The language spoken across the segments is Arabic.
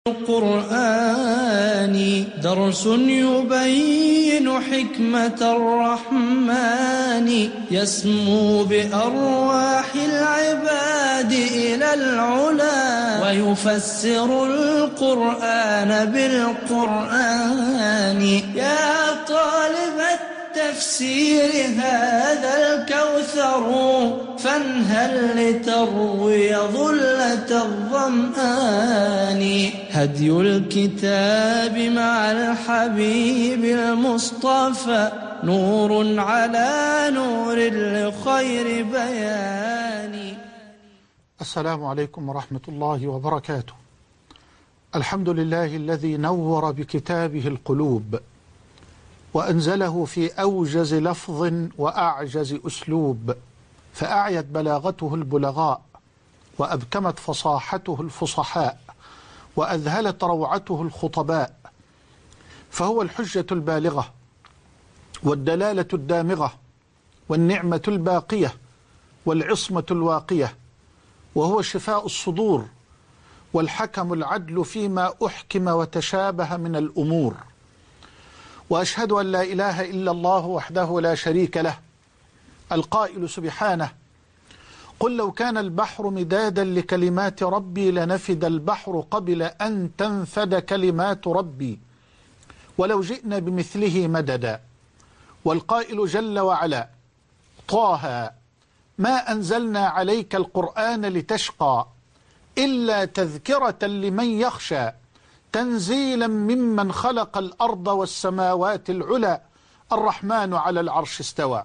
القرآن درس يبين حكمة الرحمن يسمو بأرواح العباد إلى العلا ويفسر القرآن بالقرآن. يا طالب التفسير هذا الكوثر فانهل لتروي ظلة الظمآن. هدي الكتاب مع الحبيب المصطفى نور على نور لخير بيان. السلام عليكم ورحمة الله وبركاته. الحمد لله الذي نور بكتابه القلوب وأنزله في أوجز لفظ وأعجز أسلوب، فأعيت بلاغته البلغاء وأبكمت فصاحته الفصحاء وأذهلت روعته الخطباء، فهو الحجة البالغة والدلالة الدامغة والنعمة الباقية والعصمة الواقية، وهو شفاء الصدور والحكم العدل فيما أحكم وتشابه من الأمور. وأشهد أن لا إله إلا الله وحده لا شريك له القائل سبحانه: قل لو كان البحر مدادا لكلمات ربي لنفد البحر قبل أن تنفد كلمات ربي ولو جئنا بمثله مددا. والقائل جل وعلا: طه ما أنزلنا عليك القرآن لتشقى إلا تذكرة لمن يخشى تنزيلا ممن خلق الأرض والسماوات العلى الرحمن على العرش استوى.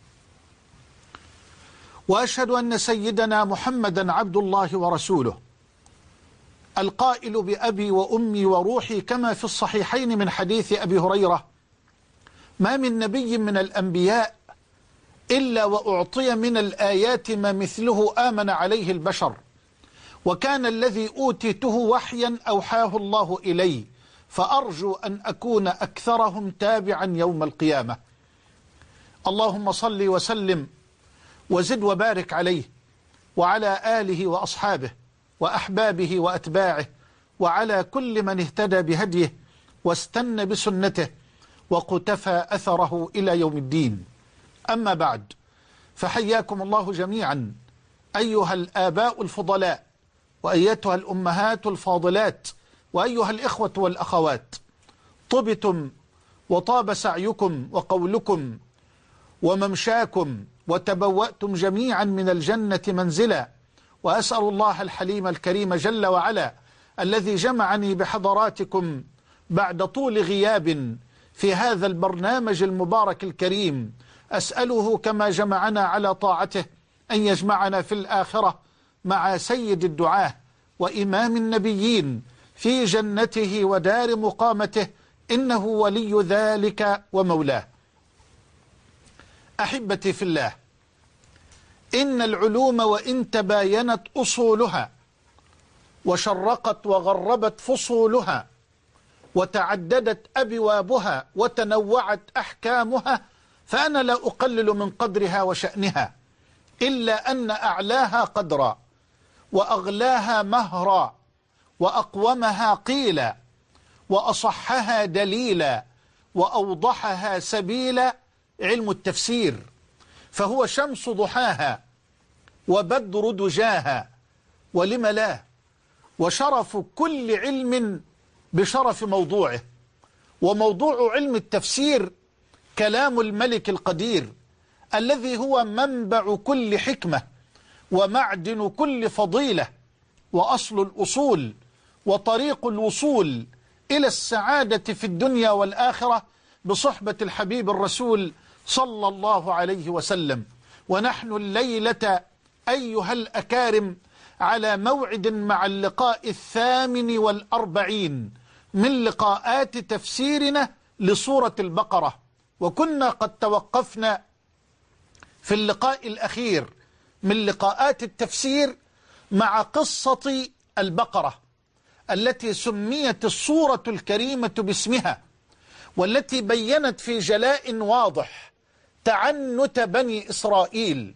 وأشهد أن سيدنا محمدا عبد الله ورسوله القائل بأبي وأمي وروحي كما في الصحيحين من حديث أبي هريرة: ما من نبي من الأنبياء إلا وأعطي من الآيات ما مثله آمن عليه البشر، وكان الذي أوتيته وحيا أوحاه الله إلي، فأرجو أن أكون أكثرهم تابعا يوم القيامة. اللهم صل وسلم وزد وبارك عليه وعلى آله وأصحابه وأحبابه وأتباعه وعلى كل من اهتدى بهديه واستنى بسنته وقتفى أثره إلى يوم الدين. أما بعد، فحياكم الله جميعا أيها الآباء الفضلاء وأيتها الأمهات الفاضلات وأيها الإخوة والأخوات. طبتم وطاب سعيكم وقولكم وممشاكم وتبوأتم جميعا من الجنة منزلا، وأسأل الله الحليم الكريم جل وعلا الذي جمعني بحضراتكم بعد طول غياب في هذا البرنامج المبارك الكريم، أسأله كما جمعنا على طاعته أن يجمعنا في الآخرة مع سيد الدعاة وإمام النبيين في جنته ودار مقامته، إنه ولي ذلك ومولاه. أحبتي في الله، إن العلوم وإن تباينت أصولها وشرقت وغربت فصولها وتعددت أبوابها وتنوعت أحكامها، فأنا لا أقلل من قدرها وشأنها، إلا أن أعلاها قدرا وأغلاها مهرا وأقومها قيلا وأصحها دليلا وأوضحها سبيلا علم التفسير، فهو شمس ضحاها وبدر دجاها، ولم لا، وشرف كل علم بشرف موضوعه. وموضوع علم التفسير كلام الملك القدير الذي هو منبع كل حكمة ومعدن كل فضيلة وأصل الأصول وطريق الوصول إلى السعادة في الدنيا والآخرة بصحبة الحبيب الرسول صلى الله عليه وسلم. ونحن الليلة أيها الأكارم على موعد مع اللقاء 48 من لقاءات تفسيرنا لسورة البقرة، وكنا قد توقفنا في اللقاء الأخير من لقاءات التفسير مع قصة البقرة التي سميت السورة الكريمة باسمها، والتي بيّنت في جلاء واضح تعنت بني إسرائيل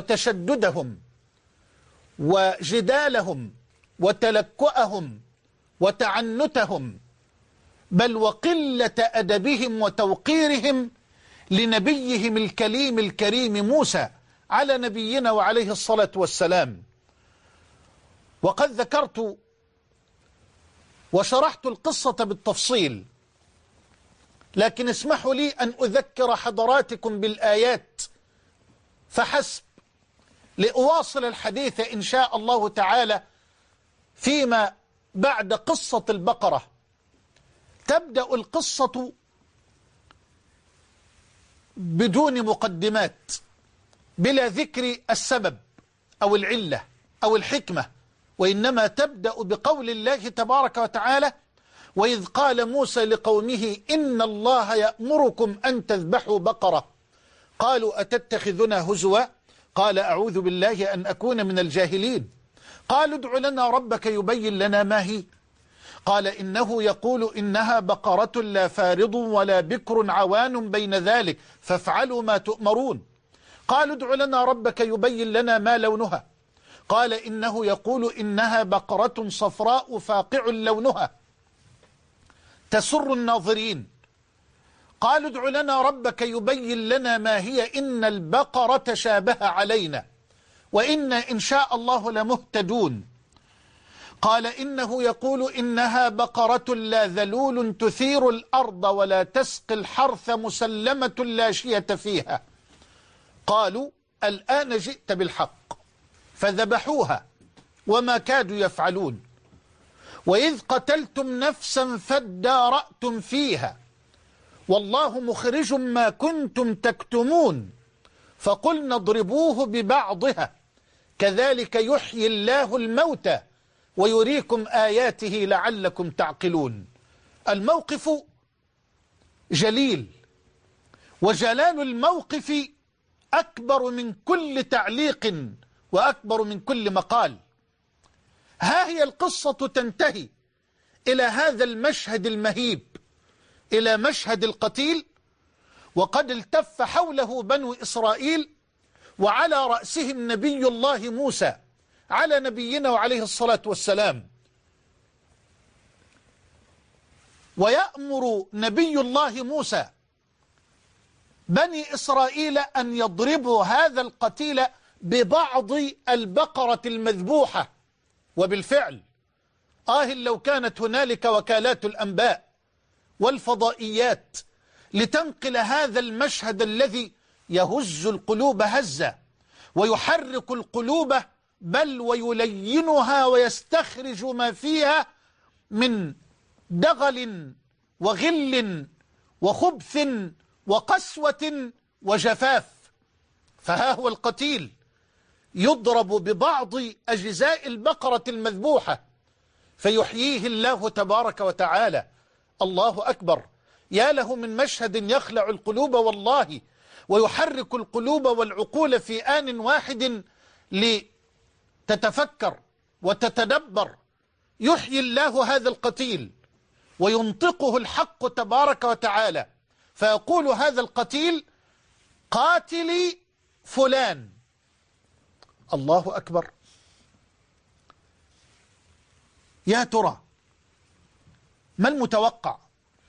وتشددهم وجدالهم وتلكؤهم وتعنتهم، بل وقلة أدبهم وتوقيرهم لنبيهم الكليم الكريم موسى على نبينا وعليه الصلاة والسلام. وقد ذكرت وشرحت القصة بالتفصيل، لكن اسمحوا لي أن أذكر حضراتكم بالآيات فحسب لأواصل الحديث إن شاء الله تعالى فيما بعد قصة البقرة. تبدأ القصة بدون مقدمات، بلا ذكر السبب أو العلة أو الحكمة، وإنما تبدأ بقول الله تبارك وتعالى: وإذ قال موسى لقومه إن الله يأمركم أن تذبحوا بقرة قالوا أتتخذنا هزوا قال أعوذ بالله أن أكون من الجاهلين قالوا ادع لنا ربك يبين لنا ما هي قال إنه يقول إنها بقرة لا فارض ولا بكر عوان بين ذلك فافعلوا ما تؤمرون قالوا ادع لنا ربك يبين لنا ما لونها قال إنه يقول إنها بقرة صفراء فاقع لونها تسر الناظرين قالوا ادع لنا ربك يبين لنا ما هي إن البقرة شابه علينا وإنا إن شاء الله لمهتدون قال إنه يقول إنها بقرة لا ذلول تثير الأرض ولا تسقي الحرث مسلمة لا شية فيها قالوا الآن جئت بالحق فذبحوها وما كادوا يفعلون وإذ قتلتم نفسا فادارأتم فيها والله مخرج ما كنتم تكتمون فقلنا اضربوه ببعضها كذلك يحيي الله الموتى ويريكم آياته لعلكم تعقلون. الموقف جليل، وجلال الموقف أكبر من كل تعليق وأكبر من كل مقال. ها هي القصة تنتهي إلى هذا المشهد المهيب، إلى مشهد القتيل، وقد التف حوله بنو إسرائيل وعلى رأسهم نبي الله موسى على نبينا وعليه الصلاة والسلام. ويأمر نبي الله موسى بني إسرائيل أن يضربوا هذا القتيل ببعض البقرة المذبوحة. وبالفعل لو كانت هنالك وكالات الأنباء والفضائيات لتنقل هذا المشهد الذي يهز القلوب هزة ويحرك القلوب بل ويلينها ويستخرج ما فيها من دغل وغل وخبث وقسوة وجفاف. فها هو القتيل يضرب ببعض أجزاء البقرة المذبوحة فيحييه الله تبارك وتعالى. الله أكبر، يا له من مشهد يخلع القلوب والله ويحرك القلوب والعقول في آن واحد لتتفكر وتتدبر. يحيي الله هذا القتيل وينطقه الحق تبارك وتعالى فيقول هذا القتيل قاتلي فلان. الله أكبر. يا ترى ما المتوقع؟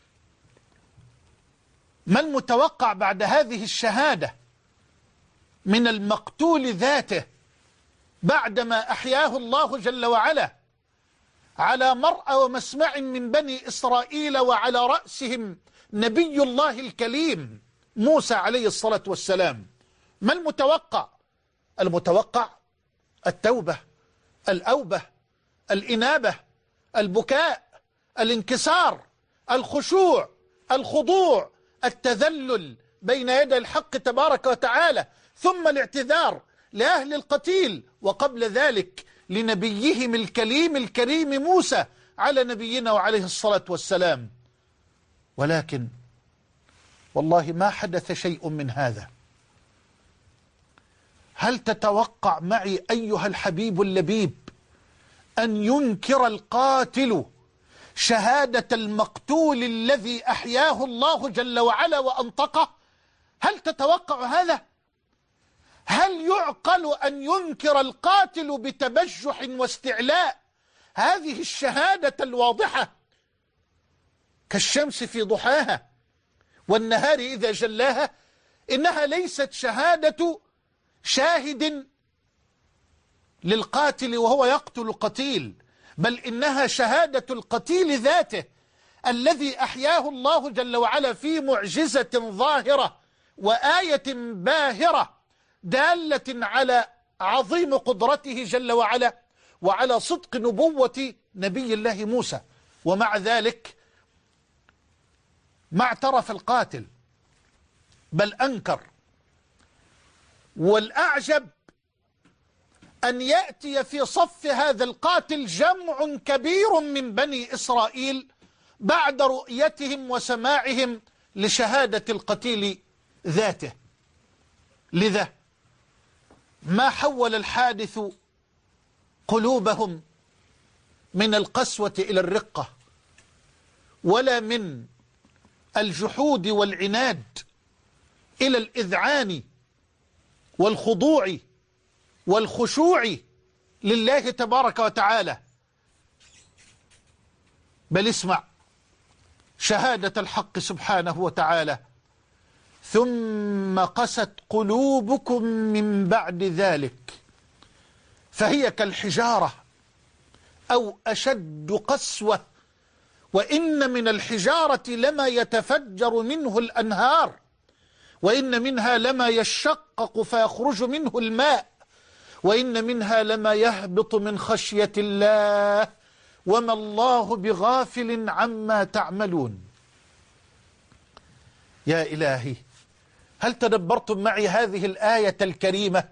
ما المتوقع بعد هذه الشهادة من المقتول ذاته بعدما أحياه الله جل وعلا على مرأى ومسمع من بني إسرائيل وعلى رأسهم نبي الله الكليم موسى عليه الصلاة والسلام؟ ما المتوقع؟ المتوقع التوبة، الأوبة، الإنابة، البكاء، الانكسار، الخشوع، الخضوع، التذلل بين يدي الحق تبارك وتعالى، ثم الاعتذار لأهل القتيل، وقبل ذلك لنبيهم الكليم الكريم موسى على نبينا وعليه الصلاة والسلام. ولكن والله ما حدث شيء من هذا. هل تتوقع معي أيها الحبيب اللبيب أن ينكر القاتل شهادة المقتول الذي أحياه الله جل وعلا وأنطقه؟ هل تتوقع هذا؟ هل يعقل أن ينكر القاتل بتبجح واستعلاء هذه الشهادة الواضحة كالشمس في ضحاها والنهار إذا جلاها إنها ليست شهادة شاهد للقاتل وهو يقتل قتيل، بل إنها شهادة القتيل ذاته الذي أحياه الله جل وعلا في معجزة ظاهرة وآية باهرة دالة على عظيم قدرته جل وعلا وعلى صدق نبوة نبي الله موسى. ومع ذلك ما اعترف القاتل بل أنكر. والأعجب أن يأتي في صف هذا القاتل جمع كبير من بني إسرائيل بعد رؤيتهم وسماعهم لشهادة القتيل ذاته. لذا ما حول الحادث قلوبهم من القسوة إلى الرقة، ولا من الجحود والعناد إلى الإذعان والخضوع والخشوع لله تبارك وتعالى. بل اسمع شهادة الحق سبحانه وتعالى: ثم قست قلوبكم من بعد ذلك فهي كالحجارة أو أشد قسوة وإن من الحجارة لما يتفجر منه الأنهار وإن منها لما يشقق فيخرج منه الماء وإن منها لما يهبط من خشية الله وما الله بغافل عما تعملون. يا إلهي، هل تدبرتم معي هذه الآية الكريمة؟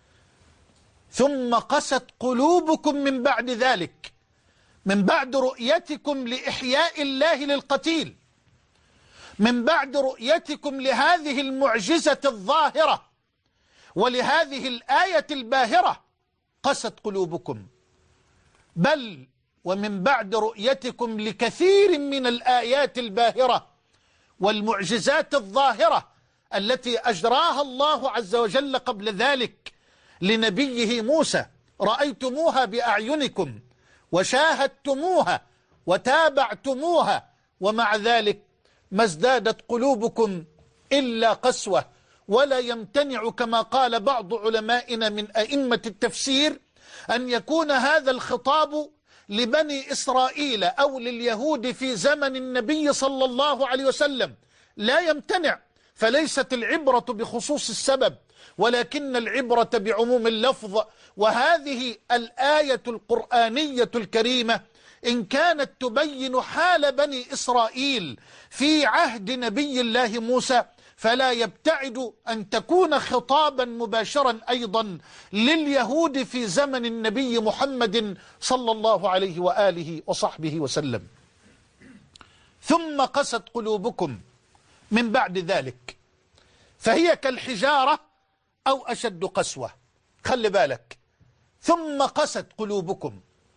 ثم قست قلوبكم من بعد ذلك، من بعد رؤيتكم لإحياء الله للقتيل، من بعد رؤيتكم لهذه المعجزة الظاهرة ولهذه الآية الباهرة قست قلوبكم، بل ومن بعد رؤيتكم لكثير من الآيات الباهرة والمعجزات الظاهرة التي أجراها الله عز وجل قبل ذلك لنبيه موسى، رأيتموها بأعينكم وشاهدتموها وتابعتموها، ومع ذلك ما ازدادت قلوبكم إلا قسوة. ولا يمتنع كما قال بعض علمائنا من أئمة التفسير أن يكون هذا الخطاب لبني إسرائيل أو لليهود في زمن النبي صلى الله عليه وسلم، لا يمتنع، فليست العبرة بخصوص السبب ولكن العبرة بعموم اللفظ. وهذه الآية القرآنية الكريمة إن كانت تبين حال بني إسرائيل في عهد نبي الله موسى فلا يبتعد أن تكون خطابا مباشرا أيضا لليهود في زمن النبي محمد صلى الله عليه وآله وصحبه وسلم. ثم قست قلوبكم من بعد ذلك فهي كالحجارة أو أشد قسوة. خلي بالك، ثم قست قلوبكم،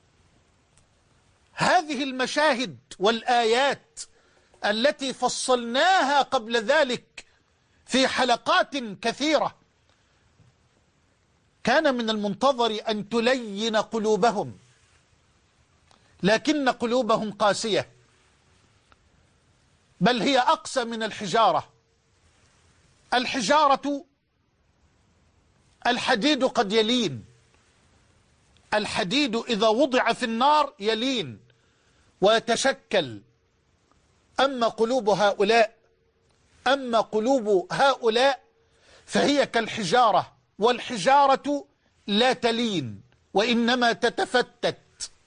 هذه المشاهد والآيات التي فصلناها قبل ذلك في حلقات كثيرة كان من المنتظر أن تلين قلوبهم، لكن قلوبهم قاسية، بل هي أقسى من الحجارة. الحجارة الحديد قد يلين، الحديد إذا وضع في النار يلين ويتشكل. أما قلوب هؤلاء فهي كالحجارة، والحجارة لا تلين وإنما تتفتت.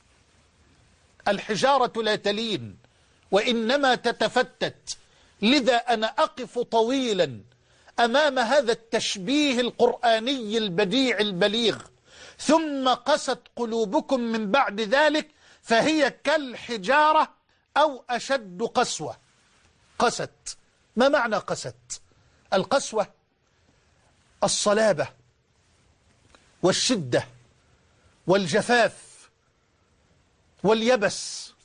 الحجارة لا تلين وإنما تتفتت. لذا أنا أقف طويلا أمام هذا التشبيه القرآني البديع البليغ: ثم قست قلوبكم من بعد ذلك فهي كالحجارة أو أشد قسوة. قست، ما معنى قست؟ القسوة الصلابة والشدة والجفاف واليبس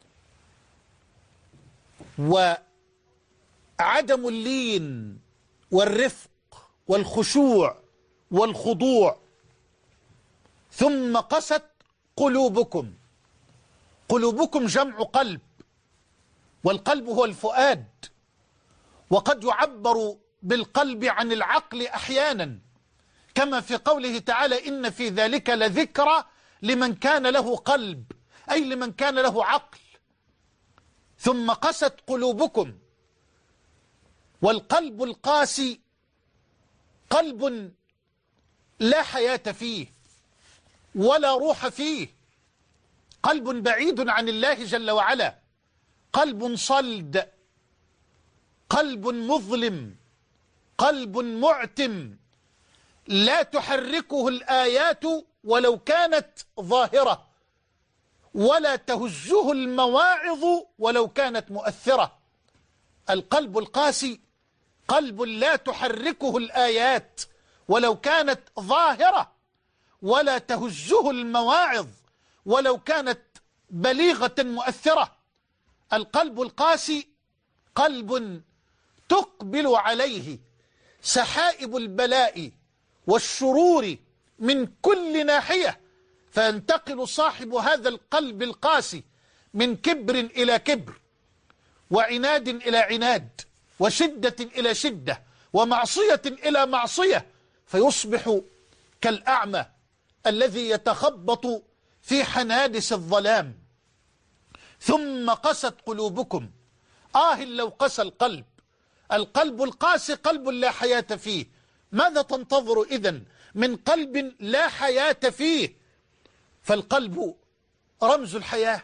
وعدم اللين والرفق والخشوع والخضوع. ثم قست قلوبكم، قلوبكم جمع قلب، والقلب هو الفؤاد، وقد يعبر بالقلب عن العقل أحيانا، كما في قوله تعالى إن في ذلك لذكرى لمن كان له قلب، أي لمن كان له عقل. ثم قست قلوبكم، والقلب القاسي قلب لا حياة فيه ولا روح فيه، قلب بعيد عن الله جل وعلا، قلب صلد، قلب مظلم، قلب معتم، لا تحركه الآيات ولو كانت ظاهرة، ولا تهزه المواعظ ولو كانت مؤثرة. القلب القاسي قلب لا تحركه الآيات ولو كانت ظاهرة، ولا تهزه المواعظ ولو كانت بليغة مؤثرة. القلب القاسي قلب تقبل عليه سحائب البلاء والشرور من كل ناحية، فينتقل صاحب هذا القلب القاسي من كبر إلى كبر، وعناد إلى عناد، وشدة إلى شدة، ومعصية إلى معصية، فيصبح كالأعمى الذي يتخبط في حنادس الظلام. ثم قست قلوبكم، لو قسى القلب. القلب القاسي قلب لا حياة فيه. ماذا تنتظر إذن من قلب لا حياة فيه؟ فالقلب رمز الحياة،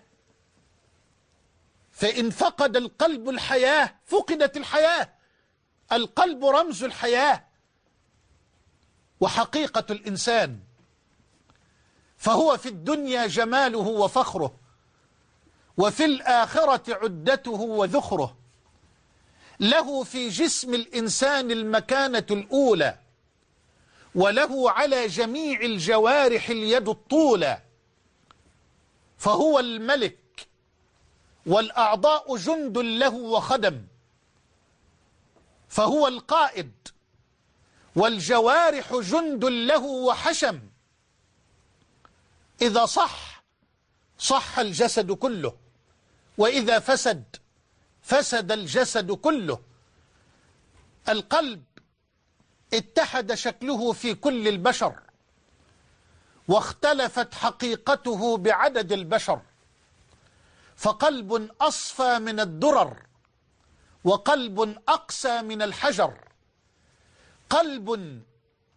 فإن فقد القلب الحياة فقدت الحياة. القلب رمز الحياة وحقيقة الإنسان، فهو في الدنيا جماله وفخره، وفي الآخرة عدته وذخره. له في جسم الإنسان المكانة الأولى، وله على جميع الجوارح اليد الطولى، فهو الملك، والأعضاء جند له وخدم، فهو القائد، والجوارح جند له وحشم. إذا صح الجسد كله، وإذا فسد الجسد كله. القلب اتحد شكله في كل البشر، واختلفت حقيقته بعدد البشر، فقلب أصفى من الدرر، وقلب أقسى من الحجر، قلب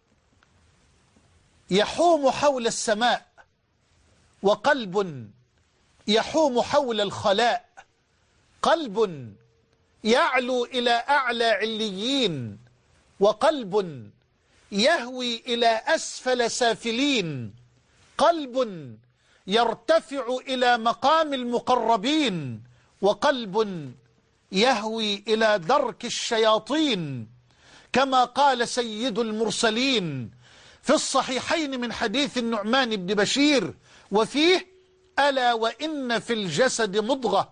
يحوم حول السماء، وقلب يحوم حول الخلاء، قلب يعلو إلى أعلى عليين، وقلب يهوي إلى أسفل سافلين، قلب يرتفع إلى مقام المقربين، وقلب يهوي إلى درك الشياطين، كما قال سيد المرسلين في الصحيحين من حديث النعمان بن بشير، وفيه: ألا وإن في الجسد مضغة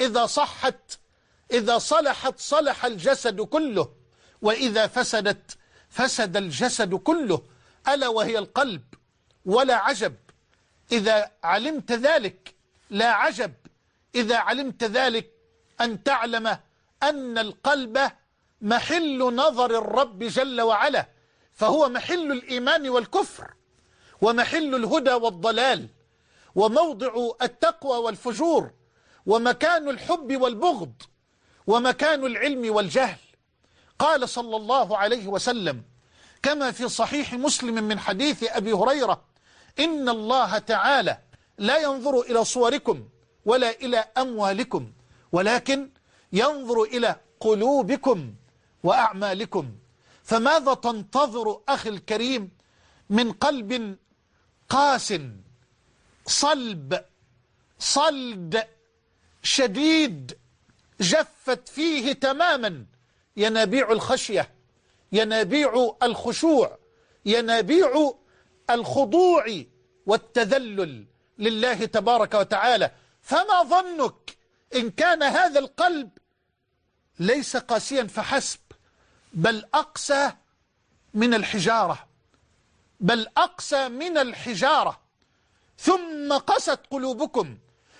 إذا صلحت صلح الجسد كله، وإذا فسدت فسد الجسد كله، ألا وهي القلب. ولا عجب إذا علمت ذلك، لا عجب إذا علمت ذلك أن تعلم أن القلب محل نظر الرب جل وعلا، فهو محل الإيمان والكفر، ومحل الهدى والضلال، وموضع التقوى والفجور، ومكان الحب والبغض، ومكان العلم والجهل. قال صلى الله عليه وسلم كما في صحيح مسلم من حديث أبي هريرة: إن الله تعالى لا ينظر إلى صوركم ولا إلى أموالكم، ولكن ينظر إلى قلوبكم وأعمالكم. فماذا تنتظر أخي الكريم من قلب قاس صلب صلد شديد، جفت فيه تماما ينابيع الخشية، ينابيع الخشوع، ينابيع الخضوع والتذلل لله تبارك وتعالى؟ فما ظنك إن كان هذا القلب ليس قاسيا فحسب، بل أقسى من الحجارة، بل أقسى من الحجارة. ثم قست قلوبكم،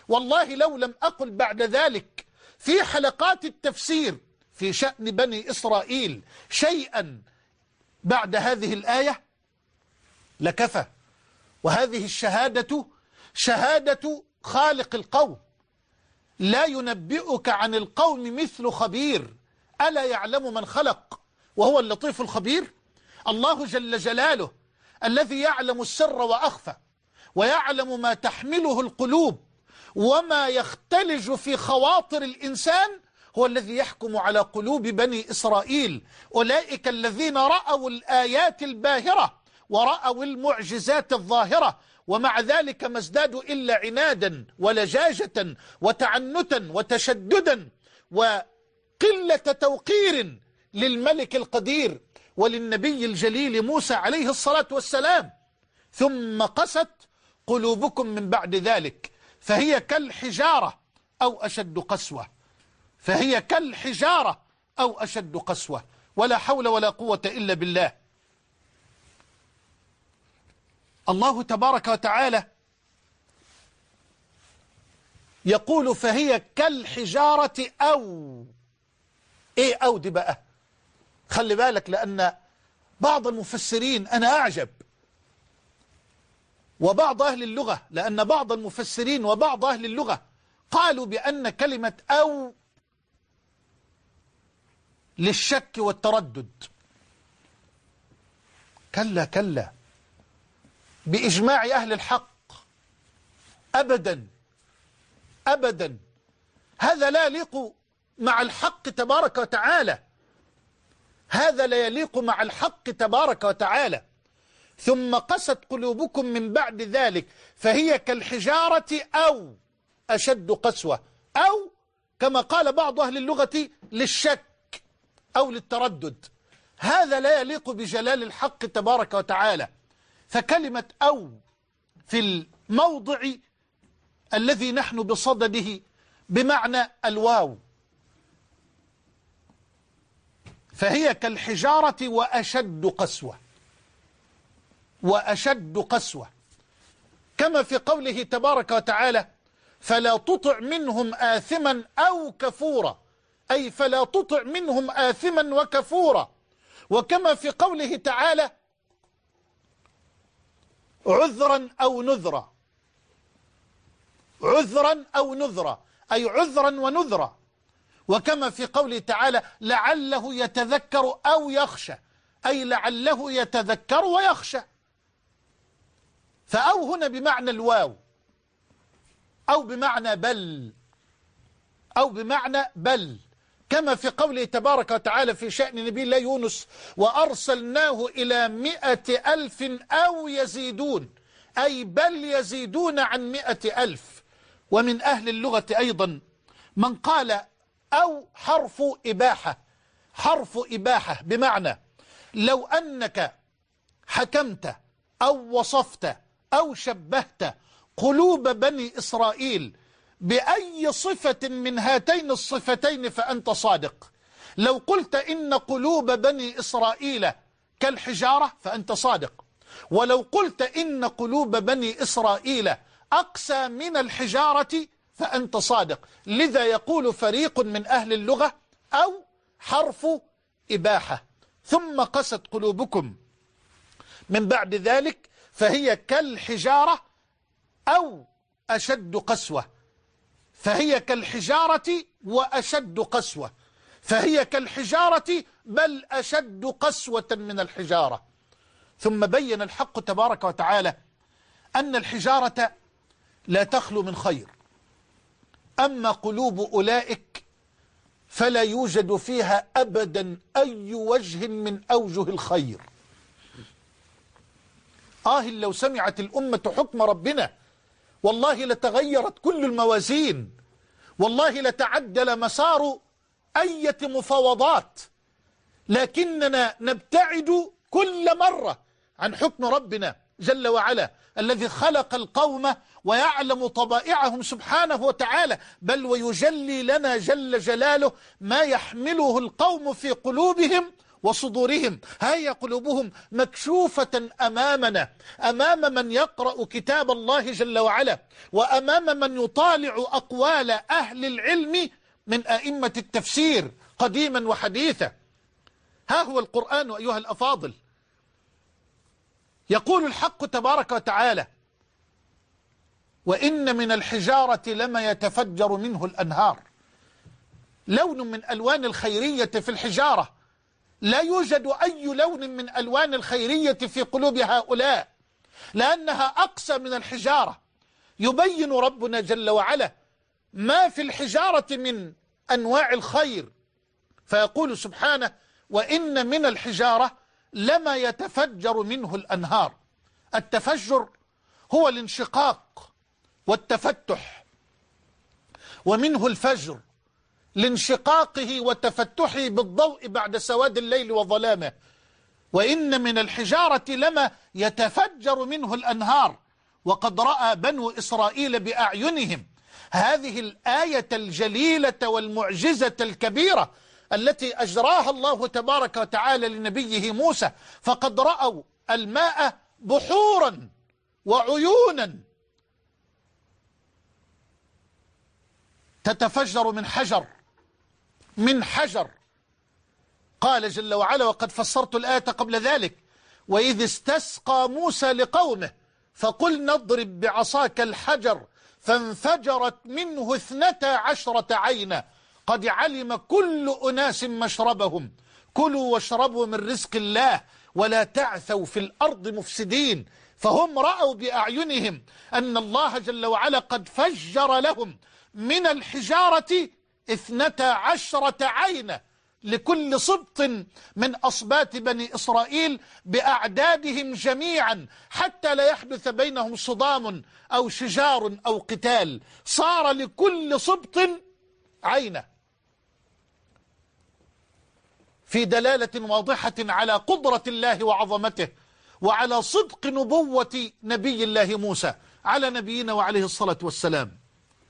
والله لو لم أقل بعد ذلك في حلقات التفسير في شأن بني إسرائيل شيئا بعد هذه الآية لكفى. وهذه الشهادة شهادة خالق القوم، لا ينبئك عن القوم مثل خبير، ألا يعلم من خلق وهو اللطيف الخبير. الله جل جلاله الذي يعلم السر وأخفى، ويعلم ما تحمله القلوب وما يختلج في خواطر الإنسان، هو الذي يحكم على قلوب بني إسرائيل. أولئك الذين رأوا الآيات الباهرة ورأوا المعجزات الظاهرة، ومع ذلك ما ازدادوا إلا عنادا ولجاجة وتعنتا وتشددا وقلة توقير للملك القدير وللنبي الجليل موسى عليه الصلاة والسلام. ثم قست قلوبكم من بعد ذلك فهي كالحجارة أو أشد قسوة، فهي كالحجارة أو أشد قسوة. ولا حول ولا قوة إلا بالله. الله تبارك وتعالى يقول فهي كالحجارة أو إيه أو دي بقى؟ خلي بالك، لأن بعض المفسرين أنا أعجب وبعض أهل اللغة، لأن بعض المفسرين وبعض أهل اللغة قالوا بأن كلمة أو للشك والتردد. كلا كلا، بإجماع أهل الحق أبدا أبدا، هذا لا يليق مع الحق تبارك وتعالى، هذا لا يليق مع الحق تبارك وتعالى. ثم قست قلوبكم من بعد ذلك فهي كالحجارة أو أشد قسوة، أو كما قال بعض أهل اللغة للشك أو للتردد، هذا لا يليق بجلال الحق تبارك وتعالى. فكلمة أو في الموضع الذي نحن بصدده بمعنى الواو، فهي كالحجارة وأشد قسوة، وأشد قسوة، كما في قوله تبارك وتعالى فلا تطع منهم آثما أو كفورا، أي فلا تطع منهم آثما وكفورا. وكما في قوله تعالى عذرا أو نذرا، عذرا أو نذرا، أي عذرا ونذرا. وكما في قوله تعالى لعله يتذكر أو يخشى، أي لعله يتذكر ويخشى. فأو هنا بمعنى الواو، أو بمعنى بل، أو بمعنى بل، كما في قوله تبارك وتعالى في شأن نبي الله يونس وأرسلناه إلى 100,000 أو يزيدون، أي بل يزيدون عن 100,000. ومن أهل اللغة أيضا من قال أو حرف إباحة، حرف إباحة بمعنى لو أنك حكمت أو وصفت أو شبهت قلوب بني إسرائيل بأي صفة من هاتين الصفتين فأنت صادق. لو قلت إن قلوب بني إسرائيل كالحجارة فأنت صادق، ولو قلت إن قلوب بني إسرائيل أقسى من الحجارة فأنت صادق. لذا يقول فريق من أهل اللغة أو حرف إباحة. ثم قست قلوبكم من بعد ذلك فهي كالحجارة أو أشد قسوة، فهي كالحجارة وأشد قسوة، فهي كالحجارة بل أشد قسوة من الحجارة. ثم بين الحق تبارك وتعالى أن الحجارة لا تخلو من خير، أما قلوب أولئك فلا يوجد فيها أبدا أي وجه من أوجه الخير. لو سمعت الأمة حكم ربنا والله لتغيرت كل الموازين، والله لتعدل مسار أي مفاوضات، لكننا نبتعد كل مرة عن حكم ربنا جل وعلا الذي خلق القوم ويعلم طبائعهم سبحانه وتعالى، بل ويجلي لنا جل جلاله ما يحمله القوم في قلوبهم وصدورهم، هي قلوبهم مكشوفة أمامنا، أمام من يقرأ كتاب الله جل وعلا، وأمام من يطالع أقوال أهل العلم من أئمة التفسير قديما وحديثا. ها هو القرآن أيها الأفاضل. يقول الحق تبارك وتعالى: وإن من الحجارة لما يتفجر منه الأنهار. لون من ألوان الخيرية في الحجارة، لا يوجد أي لون من ألوان الخيرية في قلوب هؤلاء، لأنها أقسى من الحجارة. يبين ربنا جل وعلا ما في الحجارة من أنواع الخير، فيقول سبحانه: وإن من الحجارة لما يتفجر منه الأنهار. التفجر هو الانشقاق والتفتح، ومنه الفجر لانشقاقه وتفتحه بالضوء بعد سواد الليل وظلامه. وإن من الحجارة لما يتفجر منه الأنهار. وقد رأى بنو إسرائيل بأعينهم هذه الآية الجليلة والمعجزة الكبيرة التي أجراها الله تبارك وتعالى لنبيه موسى، فقد رأوا الماء بحورا وعيونا تتفجر من حجر. قال جل وعلا: وقد فسرت الآية قبل ذلك: وإذ استسقى موسى لقومه فقلنا اضرب بعصاك الحجر فانفجرت منه 12 عينا قد علم كل أناس مشربهم كلوا واشربوا من رزق الله ولا تعثوا في الأرض مفسدين. فهم رأوا بأعينهم أن الله جل وعلا قد فجر لهم من الحجارة 12 عينا لكل سبط من أصباط بني إسرائيل بأعدادهم جميعا، حتى لا يحدث بينهم صدام أو شجار أو قتال. صار لكل سبط عينة، في دلالة واضحة على قدرة الله وعظمته وعلى صدق نبوة نبي الله موسى على نبينا وعليه الصلاة والسلام.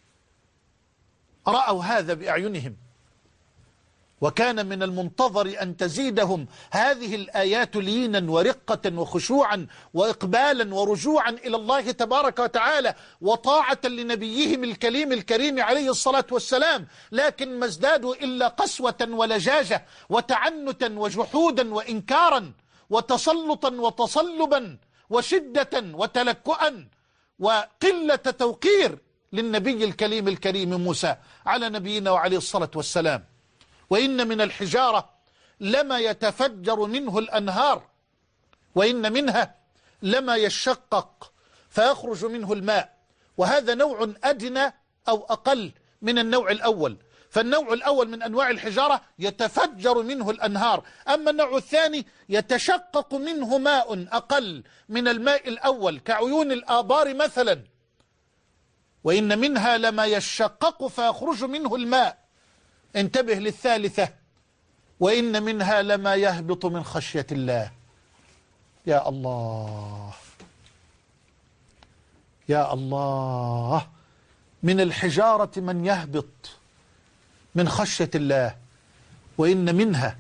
رأوا هذا بأعينهم، وكان من المنتظر أن تزيدهم هذه الآيات لينا ورقة وخشوعا وإقبالا ورجوعا إلى الله تبارك وتعالى وطاعة لنبيهم الكريم عليه الصلاة والسلام، لكن ما ازدادوا إلا قسوة ولجاجة وتعنتا وجحودا وإنكارا وتسلطا وتصلبا وشدة وتلكؤا وقلة توقير للنبي الكريم موسى على نبينا وعليه الصلاة والسلام. وإن من الحجارة لما يتفجر منه الأنهار، وإن منها لما يشقق فيخرج منه الماء، وهذا نوع أدنى أو أقل من النوع الأول. فالنوع الأول من أنواع الحجارة يتفجر منه الأنهار، أما النوع الثاني يتشقق منه ماء أقل من الماء الأول كعيون الآبار مثلا. وإن منها لما يشقق فيخرج منه الماء. انتبه للثالثة: وإن منها لما يهبط من خشية الله. يا الله يا الله، من الحجارة من يهبط من خشية الله. وإن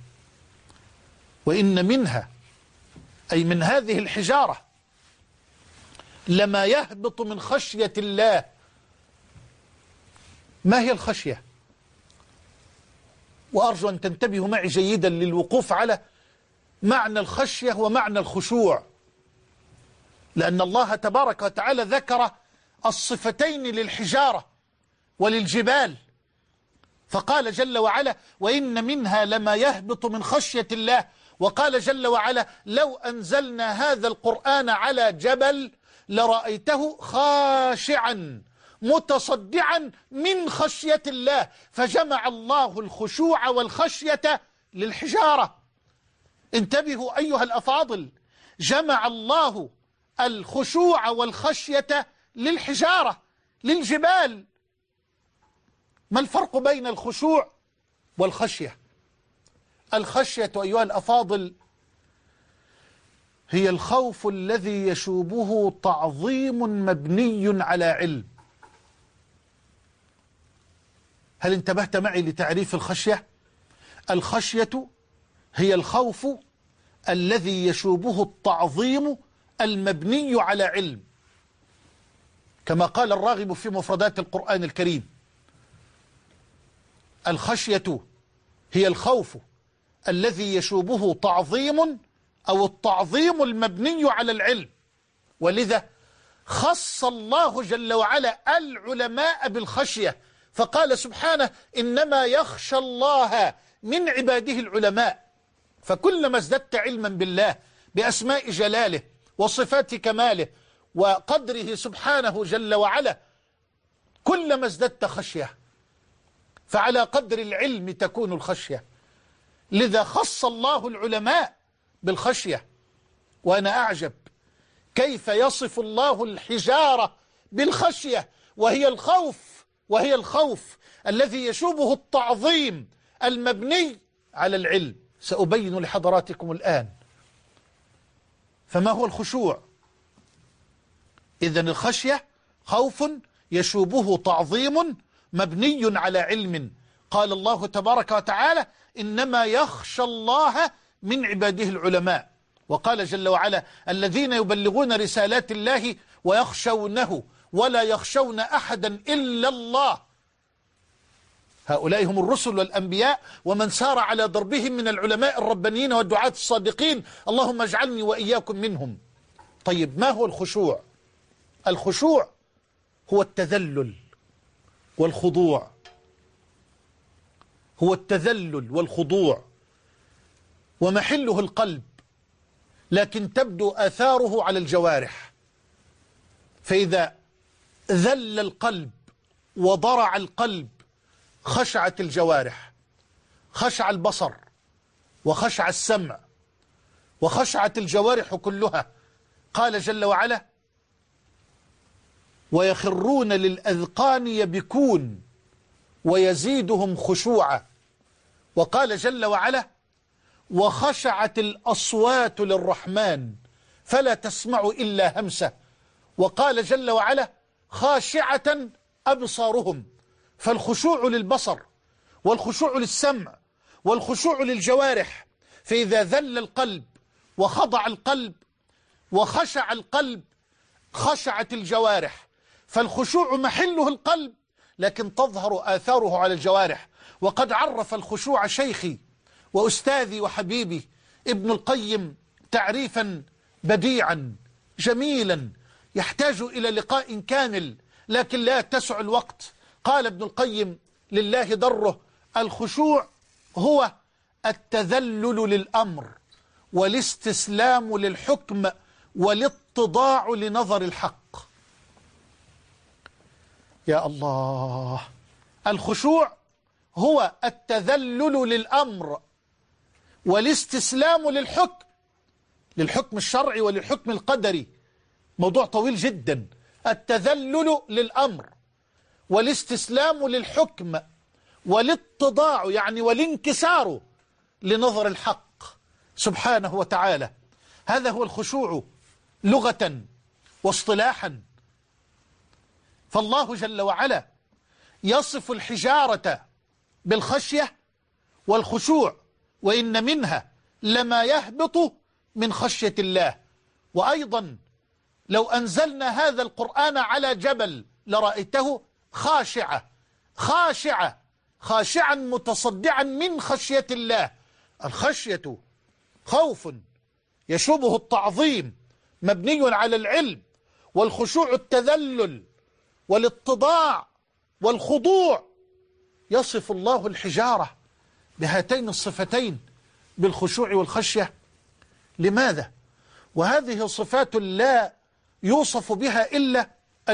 منها أي من هذه الحجارة لما يهبط من خشية الله. ما هي الخشية؟ وأرجو أن تنتبهوا معي جيدا للوقوف على معنى الخشية ومعنى الخشوع، لأن الله تبارك وتعالى ذكر الصفتين للحجارة وللجبال، فقال جل وعلا: وإن منها لما يهبط من خشية الله. وقال جل وعلا: لو أنزلنا هذا القرآن على جبل لرأيته خاشعا متصدعا من خشية الله. فجمع الله الخشوع والخشية للحجارة. انتبهوا أيها الأفاضل، جمع الله الخشوع والخشية للحجارة للجبال. ما الفرق بين الخشوع والخشية؟ الخشية أيها الأفاضل هي الخوف الذي يشوبه تعظيم مبني على علم. هل انتبهت معي لتعريف الخشية؟ الخشية هي الخوف الذي يشوبه التعظيم المبني على علم، كما قال الراغب في مفردات القرآن الكريم: الخشية هي الخوف الذي يشوبه تعظيم أو التعظيم المبني على العلم. ولذا خص الله جل وعلا العلماء بالخشية، فقال سبحانه: إنما يخشى الله من عباده العلماء. فكلما ازددت علما بالله بأسماء جلاله وصفات كماله وقدره سبحانه جل وعلا، كلما ازددت خشية، فعلى قدر العلم تكون الخشية. لذا خص الله العلماء بالخشية. وأنا أعجب كيف يصف الله الحجارة بالخشية، وهي الخوف الذي يشوبه التعظيم المبني على العلم. سأبين لحضراتكم الآن. فما هو الخشوع؟ إذن الخشية خوف يشوبه تعظيم مبني على علم. قال الله تبارك وتعالى: إنما يخشى الله من عباده العلماء. وقال جل وعلا: الذين يبلغون رسالات الله ويخشونه ولا يخشون أحدا إلا الله. هؤلاء هم الرسل والأنبياء ومن سار على دربهم من العلماء الربانيين والدعاة الصادقين، اللهم اجعلني وإياكم منهم. طيب، ما هو الخشوع؟ الخشوع هو التذلل والخضوع، هو التذلل والخضوع، ومحله القلب، لكن تبدو آثاره على الجوارح. فإذا ذل القلب وضرع القلب خشعت الجوارح، خشع البصر وخشع السمع وخشعت الجوارح كلها. قال جل وعلا: ويخرون للأذقان يبكون ويزيدهم خشوعا. وقال جل وعلا: وخشعت الأصوات للرحمن فلا تسمع إلا همسة. وقال جل وعلا: خاشعة أبصارهم. فالخشوع للبصر والخشوع للسمع والخشوع للجوارح. فإذا ذل القلب وخضع القلب وخشع القلب خشعت الجوارح. فالخشوع محله القلب، لكن تظهر آثاره على الجوارح. وقد عرف الخشوع شيخي وأستاذي وحبيبي ابن القيم تعريفا بديعا جميلا يحتاج إلى لقاء كامل، لكن لا تسع الوقت. قال ابن القيم لله دره: الخشوع هو التذلل للأمر والاستسلام للحكم والاتضاع لنظر الحق. يا الله، الخشوع هو التذلل للأمر والاستسلام للحكم الشرعي وللحكم القدري. موضوع طويل جدا. التذلل للأمر والاستسلام للحكم والاتضاع، يعني والانكسار لنظر الحق سبحانه وتعالى. هذا هو الخشوع لغة واصطلاحا. فالله جل وعلا يصف الحجارة بالخشية والخشوع، وإن منها لما يهبط من خشية الله. وأيضا لو أنزلنا هذا القرآن على جبل لرأيته خاشعا متصدعا من خشية الله. الخشية خوف يشوبه التعظيم مبني على العلم، والخشوع التذلل والاتضاع والخضوع. يصف الله الحجارة بهاتين الصفتين، بالخشوع والخشية. لماذا؟ وهذه صفات لا يوصف بها إلا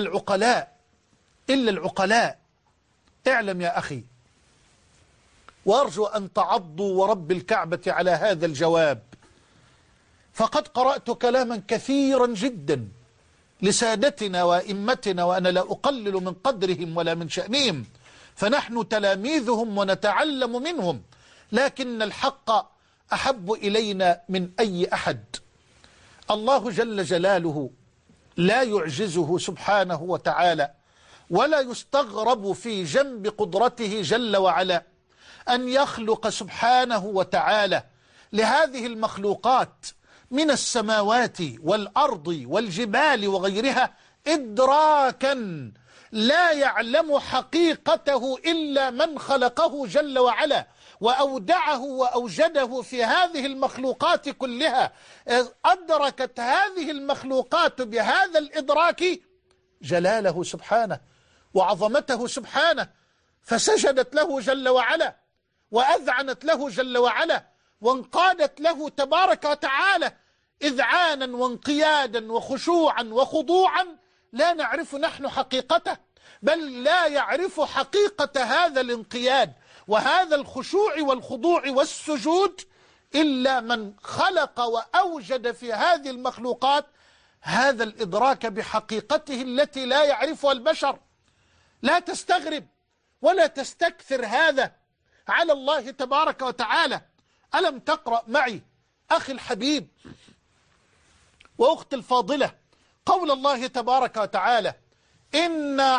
العقلاء. اعلم يا أخي، وأرجو أن تعضوا ورب الكعبة على هذا الجواب، فقد قرأت كلاما كثيرا جدا لسادتنا وإمتنا، وأنا لا أقلل من قدرهم ولا من شأنهم، فنحن تلاميذهم ونتعلم منهم، لكن الحق أحب إلينا من أي أحد. الله جل جلاله لا يعجزه سبحانه وتعالى ولا يستغرب في جنب قدرته جل وعلا أن يخلق سبحانه وتعالى لهذه المخلوقات من السماوات والأرض والجبال وغيرها إدراكا لا يعلم حقيقته إلا من خلقه جل وعلا وأودعه وأوجده في هذه المخلوقات كلها. أدركت هذه المخلوقات بهذا الإدراك جلاله سبحانه وعظمته سبحانه، فسجدت له جل وعلا وأذعنت له جل وعلا وانقادت له تبارك وتعالى إذعانا وانقيادا وخشوعا وخضوعا لا نعرف نحن حقيقته، بل لا يعرف حقيقة هذا الانقياد وهذا الخشوع والخضوع والسجود إلا من خلق وأوجد في هذه المخلوقات هذا الإدراك بحقيقته التي لا يعرفها البشر. لا تستغرب ولا تستكثر هذا على الله تبارك وتعالى. ألم تقرأ معي أخي الحبيب وأختي الفاضلة قول الله تبارك وتعالى: إنا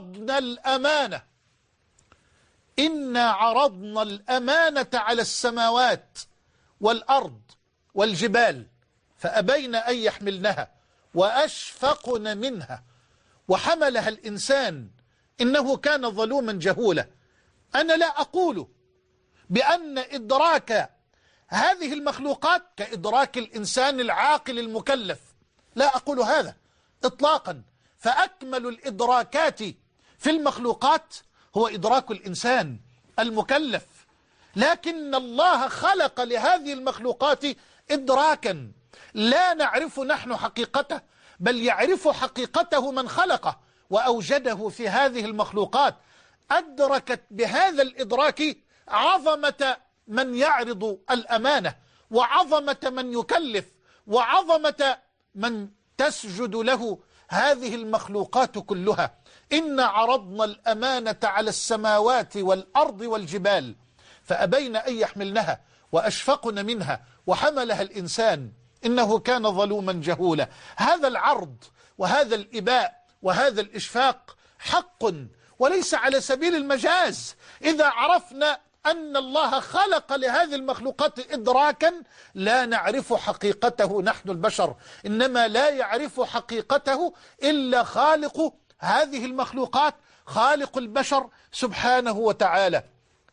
عرضنا الأمانة على السماوات والأرض والجبال فأبين أن يحملنها وأشفقن منها وحملها الإنسان إنه كان ظلوما جهولا. أنا لا أقول بأن إدراك هذه المخلوقات كإدراك الإنسان العاقل المكلف، لا أقول هذا إطلاقا، فأكمل الإدراكات في المخلوقات هو إدراك الإنسان المكلف، لكن الله خلق لهذه المخلوقات إدراكا لا نعرف نحن حقيقته، بل يعرف حقيقته من خلقه وأوجده في هذه المخلوقات. أدركت بهذا الإدراك عظمة من يعرض الأمانة وعظمة من يكلف وعظمة من تسجد له هذه المخلوقات كلها. إنا عرضنا الأمانة على السماوات والأرض والجبال فأبين أن يحملنها وأشفقن منها وحملها الإنسان إنه كان ظلوما جهولا. هذا العرض وهذا الإباء وهذا الإشفاق حق وليس على سبيل المجاز. إذا عرفنا أن الله خلق لهذه المخلوقات إدراكا لا نعرف حقيقته نحن البشر، إنما لا يعرف حقيقته إلا خالق هذه المخلوقات، خالق البشر سبحانه وتعالى.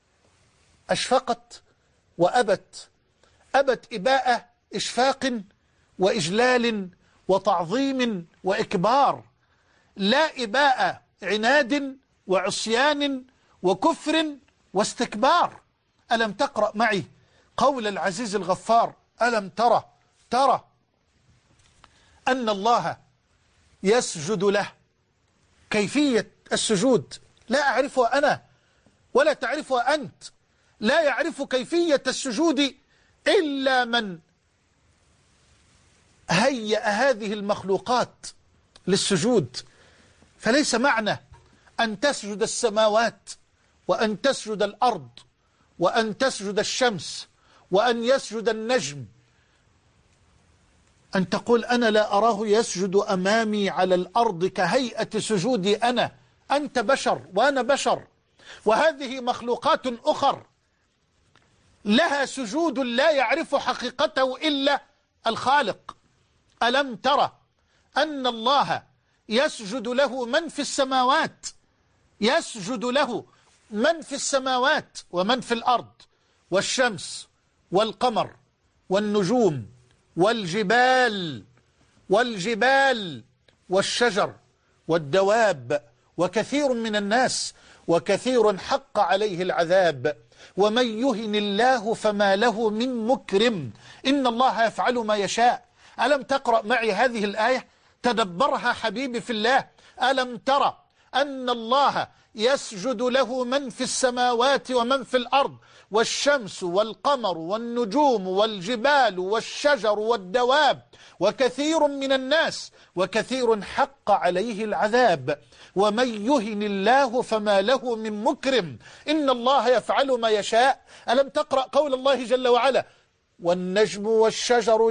أشفقت وأبت، أبت إباء إشفاق وإجلال وتعظيم وإكبار، لا إباء عناد وعصيان وكفر واستكبار. ألم تقرأ معي قول العزيز الغفار: ألم ترى أن الله يسجد له. كيفية السجود لا أعرفها أنا ولا تعرفها أنت، لا يعرف كيفية السجود إلا من هيأ هذه المخلوقات للسجود. فليس معنى أن تسجد السماوات وأن تسجد الأرض وأن تسجد الشمس وأن يسجد النجم أن تقول أنا لا أراه يسجد أمامي على الأرض كهيئة سجودي أنا. أنت بشر وأنا بشر، وهذه مخلوقات أخر لها سجود لا يعرف حقيقته إلا الخالق. ألم ترى أن الله يسجد له من في السماوات، يسجد له من في السماوات ومن في الأرض، والشمس والقمر والنجوم والجبال والشجر والدواب وكثير من الناس، وكثير حق عليه العذاب. ومن يهن الله فما له من مكرم، إن الله يفعل ما يشاء. ألم تقرأ معي هذه الآية؟ تدبرها حبيبي في الله. ألم ترى أن الله يسجد له من في السماوات ومن في الأرض، والشمس والقمر والنجوم والجبال والشجر والدواب وكثير من الناس، وكثير حق عليه العذاب. ومن يهن الله فما له من مكرم، إن الله يفعل ما يشاء. ألم تقرأ قول الله جل وعلا: والنجم والشجر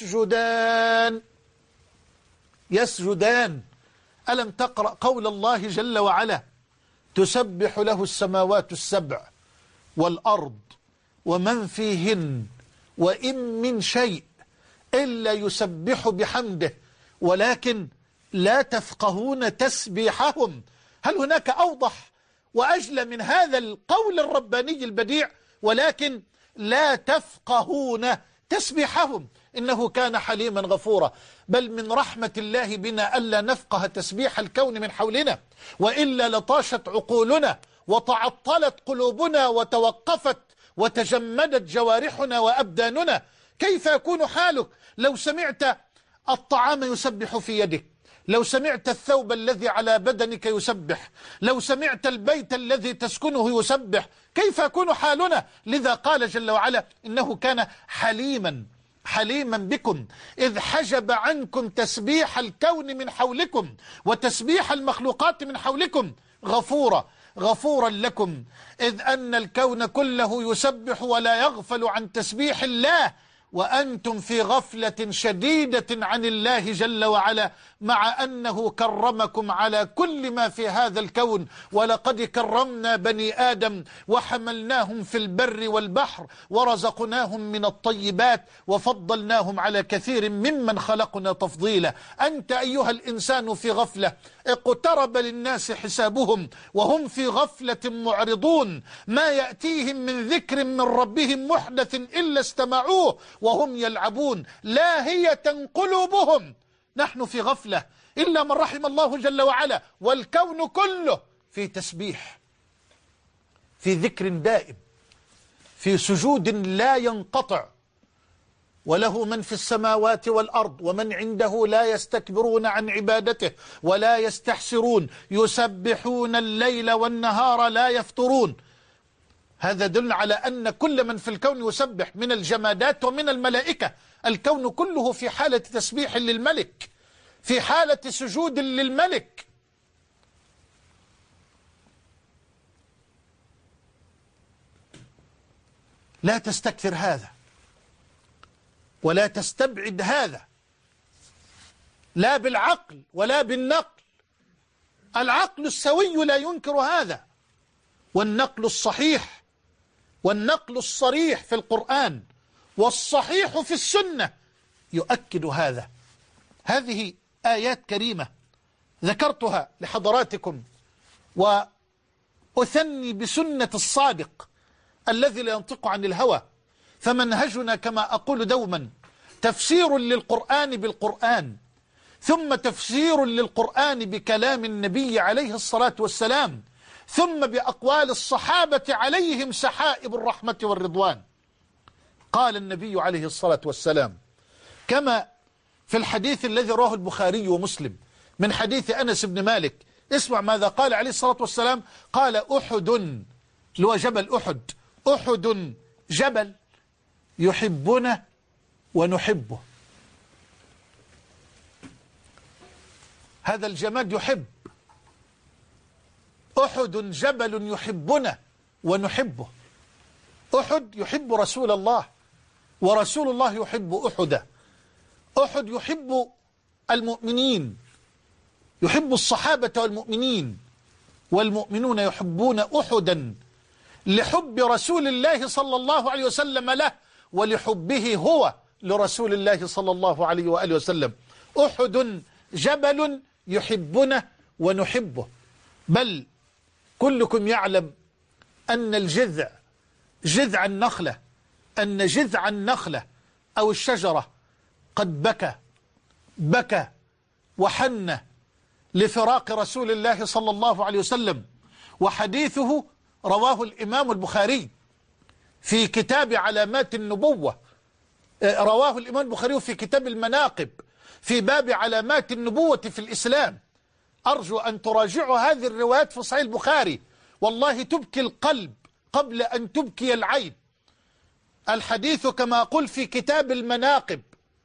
يسجدان. ألم تقرأ قول الله جل وعلا: تسبح له السماوات السبع والأرض ومن فيهن وإن من شيء إلا يسبح بحمده ولكن لا تفقهون تسبيحهم. هل هناك أوضح وأجل من هذا القول الرباني البديع؟ ولكن لا تفقهون تسبيحهم، إنه كان حليما غفورا. بل من رحمة الله بنا ألا نفقه تسبيح الكون من حولنا، وإلا لطاشت عقولنا وتعطلت قلوبنا وتوقفت وتجمدت جوارحنا وأبداننا. كيف يكون حالك لو سمعت الطعام يسبح في يدك، لو سمعت الثوب الذي على بدنك يسبح، لو سمعت البيت الذي تسكنه يسبح؟ كيف يكون حالنا؟ لذا قال جل وعلا إنه كان حليما بكم إذ حجب عنكم تسبيح الكون من حولكم وتسبيح المخلوقات من حولكم، غفورا لكم إذ أن الكون كله يسبح ولا يغفل عن تسبيح الله وأنتم في غفلة شديدة عن الله جل وعلا، مع أنه كرمكم على كل ما في هذا الكون. ولقد كرمنا بني آدم وحملناهم في البر والبحر ورزقناهم من الطيبات وفضلناهم على كثير ممن خلقنا تفضيلا. أنت أيها الإنسان في غفلة، اقترب للناس حسابهم وهم في غفلة معرضون، ما يأتيهم من ذكر من ربهم محدث إلا استمعوه وهم يلعبون لاهية قلوبهم. نحن في غفلة إلا من رحم الله جل وعلا، والكون كله في تسبيح، في ذكر دائم، في سجود لا ينقطع. وله من في السماوات والأرض ومن عنده لا يستكبرون عن عبادته ولا يستحسرون يسبحون الليل والنهار لا يفترون. هذا دل على أن كل من في الكون يسبح من الجمادات ومن الملائكة. الكون كله في حالة تسبيح للملك، في حالة سجود للملك. لا تستكثر هذا ولا تستبعد هذا، لا بالعقل ولا بالنقل. العقل السوي لا ينكر هذا، والنقل الصحيح والنقل الصريح في القرآن والصحيح في السنة يؤكد هذا. هذه آيات كريمة ذكرتها لحضراتكم، وأثني بسنة الصادق الذي لا ينطق عن الهوى. فمنهجنا كما أقول دوما تفسير للقرآن بالقرآن، ثم تفسير للقرآن بكلام النبي عليه الصلاة والسلام، ثم بأقوال الصحابة عليهم سحائب الرحمة والرضوان. قال النبي عليه الصلاة والسلام كما في الحديث الذي رواه البخاري ومسلم من حديث أنس بن مالك، اسمع ماذا قال عليه الصلاة والسلام. قال أحد، اللي هو جبل أحد، أحد جبل يحبنا ونحبه. هذا الجماد يحب. أحد جبل يحبنا ونحبه. أحد يحب رسول الله ورسول الله يحب أحدا. أحد يحب المؤمنين، يحب الصحابة والمؤمنين، والمؤمنون يحبون أحدا لحب رسول الله صلى الله عليه وسلم له ولحبه هو لرسول الله صلى الله عليه وآله وسلم. أحد جبل يحبنا ونحبه. بل كلكم يعلم أن الجذع، جذع النخلة، أن جذع النخلة أو الشجرة قد بكى وحن لفراق رسول الله صلى الله عليه وسلم. وحديثه رواه الإمام البخاري في كتاب علامات النبوة، رواه الإمام البخاري في كتاب المناقب في باب علامات النبوة في الإسلام. أرجو أن تراجعوا هذه الروايات في صحيح البخاري، والله تبكي القلب قبل أن تبكي العين. الحديث كما قل في كتاب المناقب،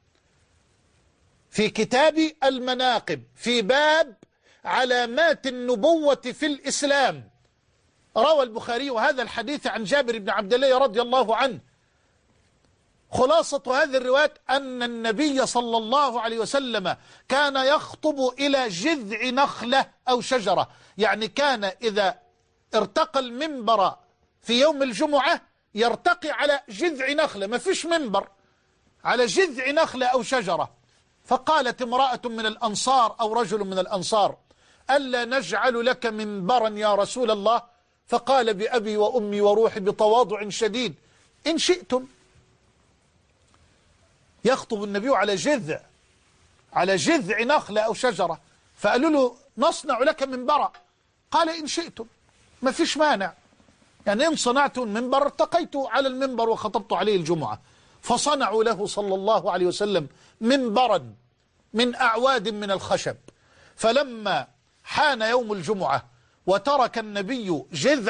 في كتاب المناقب في باب علامات النبوة في الإسلام. روى البخاري هذا الحديث عن جابر بن عبد الله رضي الله عنه. خلاصة هذه الروايات أن النبي صلى الله عليه وسلم كان يخطب إلى جذع نخلة أو شجرة، يعني كان إذا ارتقى المنبر في يوم الجمعة يرتقي على جذع نخلة، ما فيش منبر، على جذع نخلة أو شجرة. فقالت امرأة من الأنصار أو رجل من الأنصار: ألا نجعل لك منبرا يا رسول الله؟ فقال: بأبي وأمي وروحي بتواضع شديد: إن شئتم. يخطب النبي على جذع نخلة أو شجرة، فقالوا له: نصنع لك منبرا. قال: إن شئتم، ما فيش مانع، يعني إن صنعت المنبر ارتقيت على المنبر وخطبت عليه الجمعة. فصنعوا له صلى الله عليه وسلم منبرا من أعواد من الخشب. فلما حان يوم الجمعة وترك النبي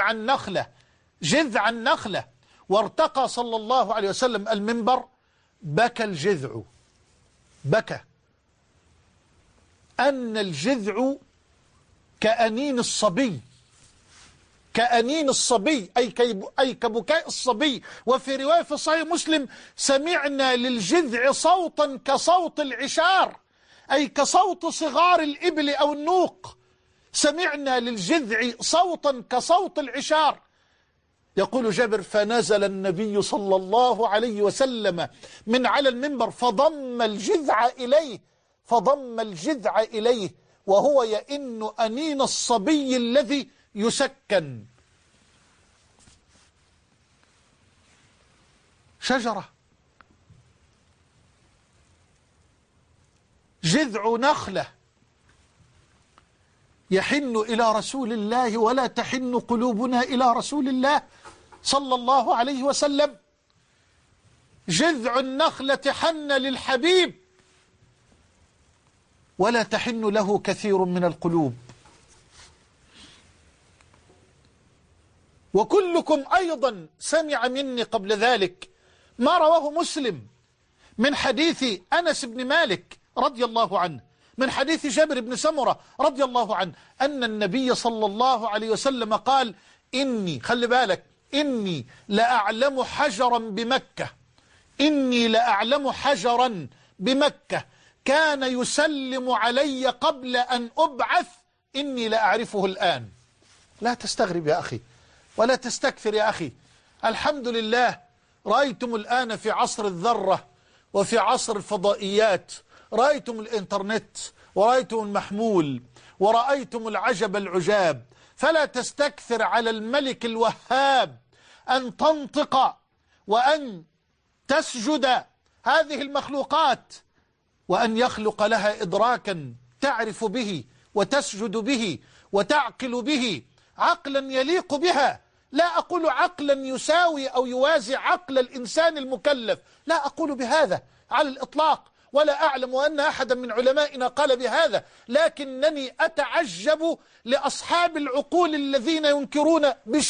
جذع النخلة وارتقى صلى الله عليه وسلم المنبر، بكى الجذع، بكى أن الجذع كأنين الصبي، أي كبكاء الصبي. وفي رواية في صحيح مسلم: سمعنا للجذع صوتا كصوت العشار، أي كصوت صغار الإبل أو النوق. سمعنا للجذع صوتا كصوت العشار. يقول جابر: فنزل النبي صلى الله عليه وسلم من على المنبر فضم الجذع إليه وهو يئن أنين الصبي الذي يسكن. شجرة، جذع نخلة يحن إلى رسول الله، ولا تحن قلوبنا إلى رسول الله صلى الله عليه وسلم. جذع النخلة حن للحبيب، ولا تحن له كثير من القلوب. وكلكم أيضا سمع مني قبل ذلك ما رواه مسلم من حديث أنس بن مالك رضي الله عنه، من حديث جابر بن سمرة رضي الله عنه، أن النبي صلى الله عليه وسلم قال: خلي بالك، إني لأعلم حجرا بمكة كان يسلم علي قبل أن أبعث، إني لأعرفه الآن. لا تستغرب يا أخي ولا تستكثر يا أخي. الحمد لله، رأيتم الآن في عصر الذرة وفي عصر الفضائيات، رأيتم الإنترنت ورأيتم المحمول ورأيتم العجب العجاب. فلا تستكثر على الملك الوهاب أن تنطق وأن تسجد هذه المخلوقات، وأن يخلق لها إدراكا تعرف به وتسجد به وتعقل به عقلا يليق بها. لا أقول عقلا يساوي أو يوازي عقل الإنسان المكلف، لا أقول بهذا على الإطلاق، ولا أعلم أن أحدا من علمائنا قال بهذا، لكنني أتعجب لأصحاب العقول الذين ينكرون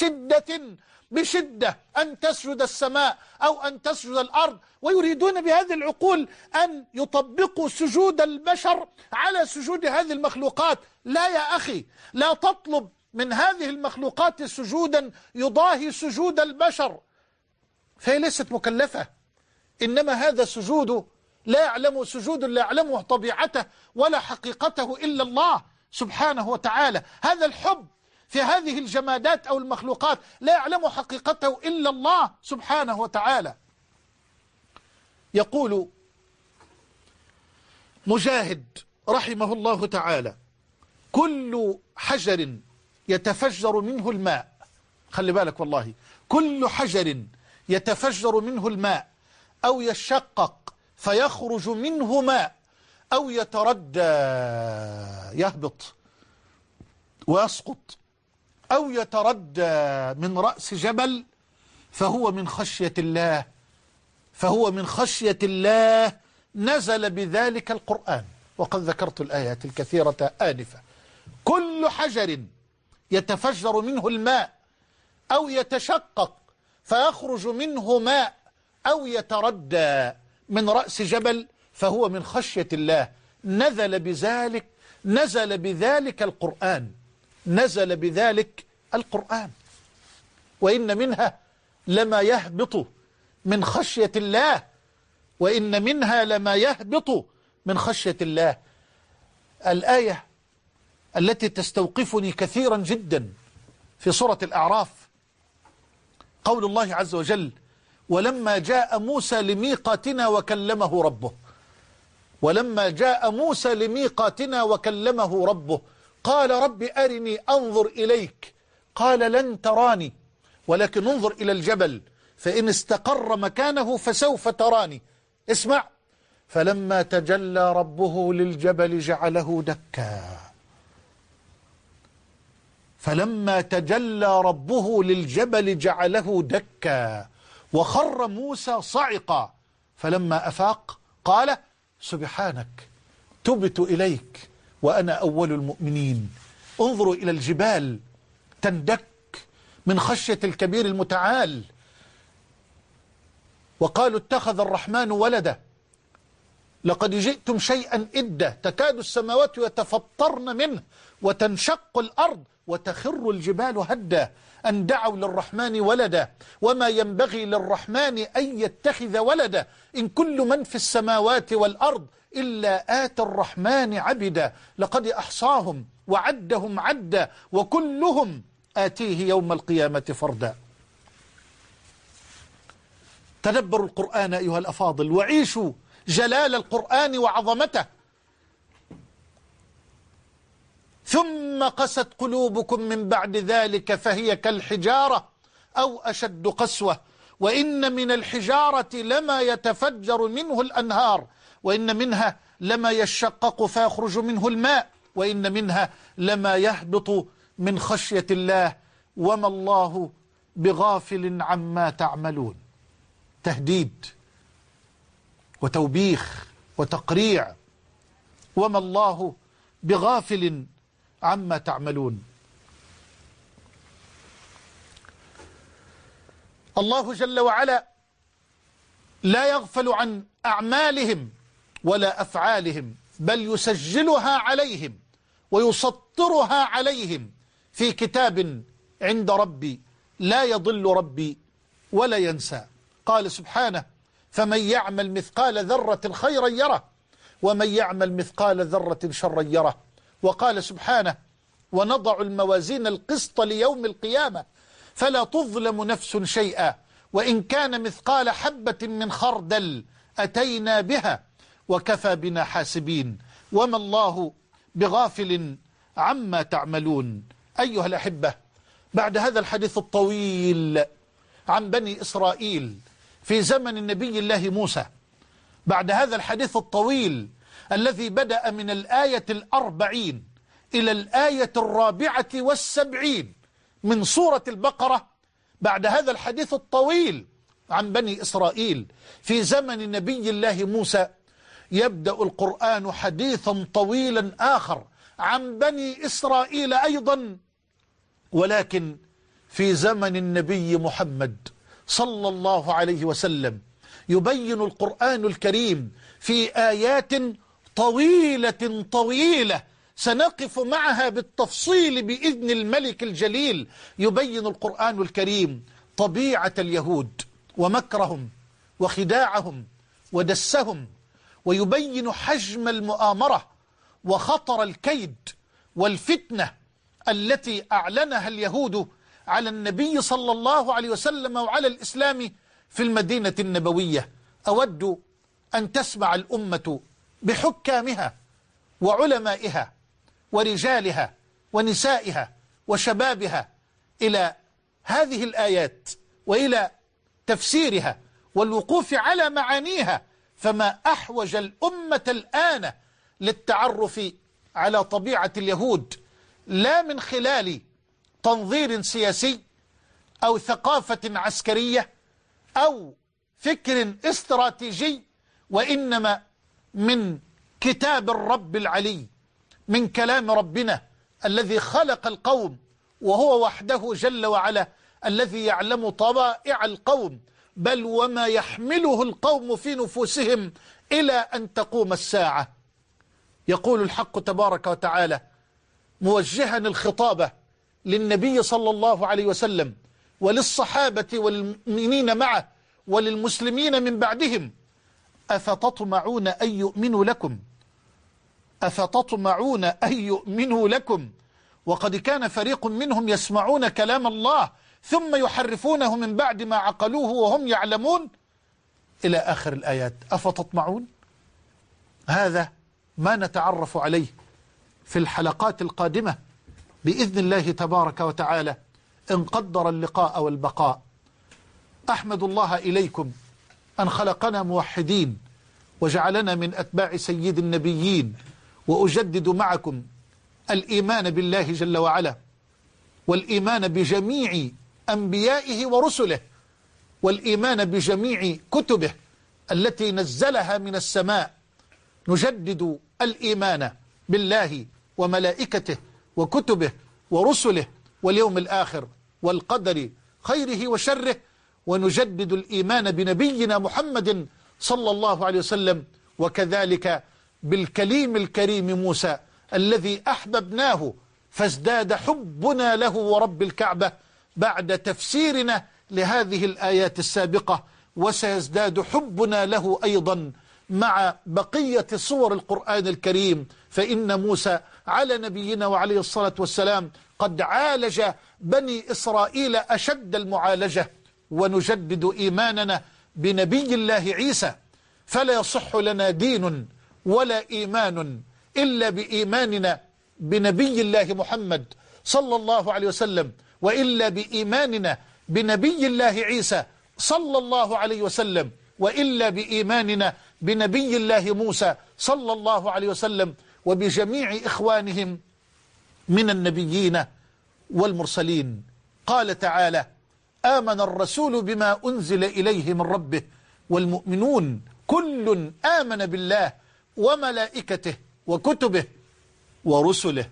بشدة أن تسجد السماء أو أن تسجد الأرض، ويريدون بهذه العقول أن يطبقوا سجود البشر على سجود هذه المخلوقات. لا يا أخي، لا تطلب من هذه المخلوقات سجودا يضاهي سجود البشر، فهي ليست مكلفة. إنما هذا سجود لا يعلمه طبيعته ولا حقيقته إلا الله سبحانه وتعالى. هذا الحب في هذه الجمادات أو المخلوقات لا يعلم حقيقته إلا الله سبحانه وتعالى. يقول مجاهد رحمه الله تعالى: كل حجر يتفجر منه الماء، خلي بالك والله، كل حجر يتفجر منه الماء أو يشقق فيخرج منه ماء أو يتردى يهبط ويسقط أو يتردى من رأس جبل فهو من خشية الله نزل بذلك القرآن. وقد ذكرت الآيات الكثيرة آنفة. كل حجر يتفجر منه الماء أو يتشقق فيخرج منه ماء أو يتردى من رأس جبل فهو من خشية الله نزل بذلك القرآن. وإن منها لما يهبط من خشية الله، الآية التي تستوقفني كثيرا جدا في سورة الأعراف قول الله عز وجل: ولما جاء موسى لميقاتنا وكلمه ربه. ولما جاء موسى لميقاتنا وكلمه ربه قال: رب أرني أنظر إليك. قال: لن تراني ولكن انظر إلى الجبل فإن استقر مكانه فسوف تراني. اسمع: فلما تجلى ربه للجبل جعله دكا. فلما تجلى ربه للجبل جعله دكا وخر موسى صعقا. فلما أفاق قال: سبحانك تبت إليك وأنا أول المؤمنين. انظروا إلى الجبال تندك من خشية الكبير المتعال. وقالوا: اتخذ الرحمن ولدا لقد جئتم شيئا إدا تكاد السماوات يتفطرن منه وتنشق الأرض وتخر الجبال هدا أن دعوا للرحمن ولدا وما ينبغي للرحمن أن يتخذ ولدا إن كل من في السماوات والأرض إلا آتى الرحمن عبدا لقد أحصاهم وعدهم عدا وكلهم آتيه يوم القيامة فردا. تدبروا القرآن أيها الأفاضل وعيشوا جلال القرآن وعظمته. ثم قست قلوبكم من بعد ذلك فهي كالحجارة أو أشد قسوة وإن من الحجارة لما يتفجر منه الأنهار وإن منها لما يشقق فيخرج منه الماء وإن منها لما يهبط من خشية الله وما الله بغافل عما تعملون. تهديد وتوبيخ وتقريع. وما الله بغافل عما تعملون. الله جل وعلا لا يغفل عن أعمالهم ولا أفعالهم بل يسجلها عليهم ويسطرها عليهم في كتاب عند ربي لا يضل ربي ولا ينسى. قال سبحانه: فمن يعمل مثقال ذرة خيرا يره ومن يعمل مثقال ذرة شرا يره. وقال سبحانه: ونضع الموازين القسط ليوم القيامة فلا تظلم نفس شيئا وإن كان مثقال حبة من خردل أتينا بها وكفى بنا حاسبين وما الله بغافل عما تعملون. أيها الأحبة، بعد هذا الحديث الطويل عن بني إسرائيل في زمن النبي الله موسى، بعد هذا الحديث الطويل الذي بدأ من الآية 40 إلى الآية 74 من سورة البقرة، بعد هذا الحديث الطويل عن بني إسرائيل في زمن النبي الله موسى، يبدأ القرآن حديثا طويلا آخر عن بني إسرائيل أيضا، ولكن في زمن النبي محمد صلى الله عليه وسلم. يبين القرآن الكريم في آيات طويلة طويلة سنقف معها بالتفصيل بإذن الملك الجليل. يبين القرآن الكريم طبيعة اليهود ومكرهم وخداعهم ودسهم، ويبين حجم المؤامرة وخطر الكيد والفتنة التي أعلنها اليهود على النبي صلى الله عليه وسلم وعلى الإسلام في المدينة النبوية. أود أن تسمع الأمة بحكامها وعلمائها ورجالها ونسائها وشبابها إلى هذه الآيات وإلى تفسيرها والوقوف على معانيها، فما أحوج الأمة الآن للتعرف على طبيعة اليهود، لا من خلال تنظير سياسي أو ثقافة عسكرية أو فكر استراتيجي، وإنما من كتاب الرب العلي، من كلام ربنا الذي خلق القوم، وهو وحده جل وعلا الذي يعلم طبائع القوم، بل وما يحمله القوم في نفوسهم إلى أن تقوم الساعة. يقول الحق تبارك وتعالى موجها الخطابة للنبي صلى الله عليه وسلم وللصحابة والمؤمنين معه وللمسلمين من بعدهم: أفتطمعون أن يؤمنوا لكم أفتطمعون أن يؤمنوا لكم وقد كان فريق منهم يسمعون كلام الله ثم يحرفونه من بعد ما عقلوه وهم يعلمون إلى آخر الآيات. أفتطمعون؟ هذا ما نتعرف عليه في الحلقات القادمة بإذن الله تبارك وتعالى إن قدر اللقاء والبقاء. أحمد الله إليكم أن خلقنا موحدين وجعلنا من أتباع سيد النبيين، وأجدد معكم الإيمان بالله جل وعلا، والإيمان بجميع أنبيائه ورسله، والإيمان بجميع كتبه التي نزلها من السماء. نجدد الإيمان بالله وملائكته وكتبه ورسله واليوم الآخر والقدر خيره وشره، ونجدد الإيمان بنبينا محمد صلى الله عليه وسلم، وكذلك بالكليم الكريم موسى الذي أحببناه فازداد حبنا له ورب الكعبة بعد تفسيرنا لهذه الآيات السابقة، وسيزداد حبنا له أيضا مع بقية صور القرآن الكريم، فإن موسى على نبينا وعليه الصلاة والسلام قد عالج بني إسرائيل أشد المعالجة. ونجدد إيماننا بنبي الله عيسى، فلا يصح لنا دين ولا إيمان إلا بإيماننا بنبي الله محمد صلى الله عليه وسلم، وإلا بإيماننا بنبي الله عيسى صلى الله عليه وسلم، وإلا بإيماننا بنبي الله موسى صلى الله عليه وسلم، وبجميع إخوانهم من النبيين والمرسلين. قال تعالى: آمن الرسول بما أنزل إليه من ربه والمؤمنون كل آمن بالله وملائكته وكتبه ورسله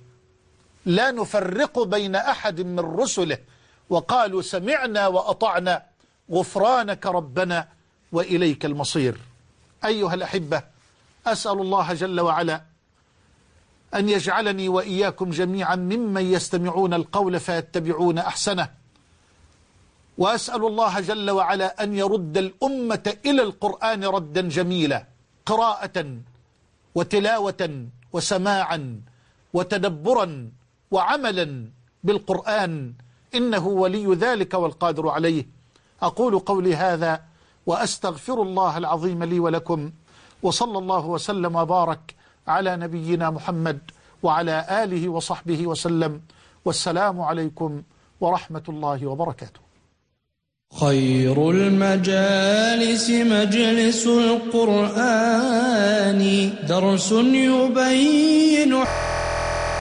لا نفرق بين أحد من رسله وقالوا سمعنا وأطعنا غفرانك ربنا وإليك المصير. أيها الأحبة، أسأل الله جل وعلا أن يجعلني وإياكم جميعا ممن يستمعون القول فيتبعون أحسنه، وأسأل الله جل وعلا أن يرد الأمة إلى القرآن ردا جميلا، قراءة وتلاوة وسماعا وتدبرا وعملا بالقرآن، إنه ولي ذلك والقادر عليه. أقول قولي هذا وأستغفر الله العظيم لي ولكم، وصلى الله وسلم وبارك على نبينا محمد وعلى آله وصحبه وسلم، والسلام عليكم ورحمة الله وبركاته. خير المجالس مجلس القرآن، درس يبين